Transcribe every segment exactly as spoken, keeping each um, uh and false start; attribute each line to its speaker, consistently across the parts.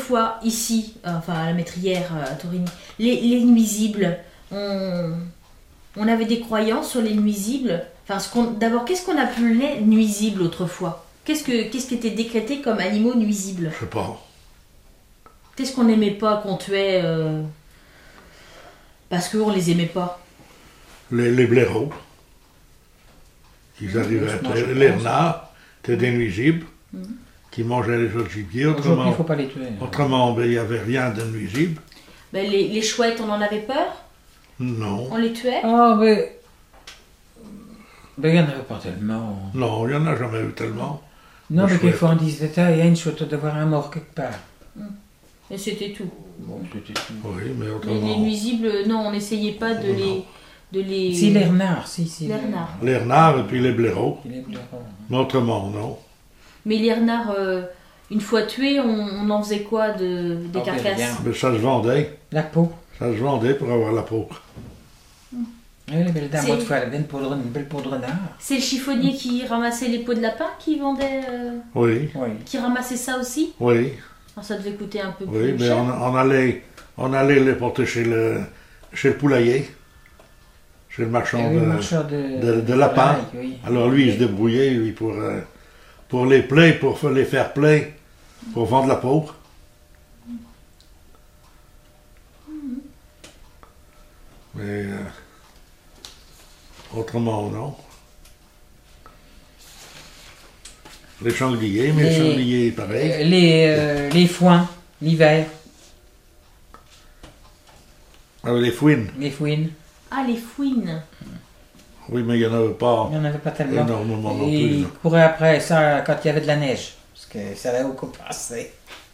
Speaker 1: autrefois, ici, euh, enfin à la Métrière, à Torigny, les, les nuisibles, on, on avait des croyances sur les nuisibles. Enfin, ce qu'on, d'abord, qu'est-ce qu'on appelait nuisible autrefois? Qu'est-ce que, qu'est-ce qui était décrété comme animaux nuisibles?
Speaker 2: Je sais pas.
Speaker 1: Qu'est-ce qu'on n'aimait pas, qu'on tuait euh, parce qu'on les aimait pas?
Speaker 2: Les, les blaireaux. Ils arrivaient à être. Les, les renards étaient des nuisibles mmh. qui mangeaient les autres gibiers.
Speaker 3: Autrement, il ne faut pas les tuer.
Speaker 2: Autrement, ben, il n'y avait rien de nuisible.
Speaker 1: Ben, les, les chouettes, on en avait peur?
Speaker 2: Non.
Speaker 1: On les tuait?
Speaker 3: Ah, mais. Ben, il n'y en avait pas tellement.
Speaker 2: Non, il n'y en a jamais eu tellement.
Speaker 3: Non, mais quelquefois on disait, il y a une chouette d'avoir un mort quelque part.
Speaker 1: Mmh. Et c'était tout.
Speaker 3: Bon, c'était tout.
Speaker 2: Oui, mais autrement.
Speaker 1: Les, les nuisibles, non, on n'essayait pas de les, de les.
Speaker 3: Si, les renards, si, si.
Speaker 1: Les renards.
Speaker 2: Les renards et puis les blaireaux.
Speaker 3: Les blaireaux.
Speaker 2: Mais autrement, non.
Speaker 1: Mais les renards, euh, une fois tués, on, on en faisait quoi de, des
Speaker 3: oh,
Speaker 1: carcasses?
Speaker 2: Mais ça se vendait.
Speaker 3: La peau.
Speaker 2: Ça se vendait pour avoir la peau.
Speaker 3: Mmh. Oui, les belles dames, autrefois, elle avait une, peau de, une belle peau de renard.
Speaker 1: C'est le chiffonnier mmh. qui ramassait les peaux de lapin qui vendait. Euh,
Speaker 2: oui.
Speaker 3: oui.
Speaker 1: Qui ramassait ça aussi?
Speaker 2: Oui.
Speaker 1: Alors, ça devait coûter un peu
Speaker 2: oui,
Speaker 1: plus
Speaker 2: mais
Speaker 1: cher.
Speaker 2: On, on, allait, on allait les porter chez le, chez le poulailler. Chez le marchand,
Speaker 3: oui,
Speaker 2: de,
Speaker 3: le marchand de,
Speaker 2: de, de lapins.
Speaker 3: Oui.
Speaker 2: Alors lui, il se débrouillait lui, pour, euh, pour les plaies, pour les faire plaies, pour vendre la peau.
Speaker 1: Mmh.
Speaker 2: Mais euh, autrement, non. Les sangliers, mais les, les sangliers, pareil.
Speaker 3: Euh, les, euh, les foins, l'hiver.
Speaker 2: Ah, les fouines.
Speaker 3: Les fouines.
Speaker 1: Ah, les fouines.
Speaker 2: Oui, mais il n'y en avait pas.
Speaker 3: Il n'y en avait pas tellement.
Speaker 2: Énormément non
Speaker 3: plus.
Speaker 2: Et
Speaker 3: ils couraient après ça quand il y avait de la neige. Parce que ça allait beaucoup passer.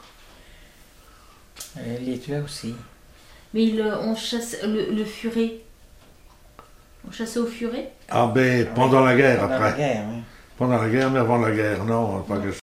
Speaker 3: Et les tuaient aussi.
Speaker 1: Mais il, on chasse le, le furet. On chassait au furet?
Speaker 2: Ah ben, pendant la guerre
Speaker 3: pendant
Speaker 2: après.
Speaker 3: La guerre, oui.
Speaker 2: Pendant la guerre, mais avant la guerre, non, pas que ça.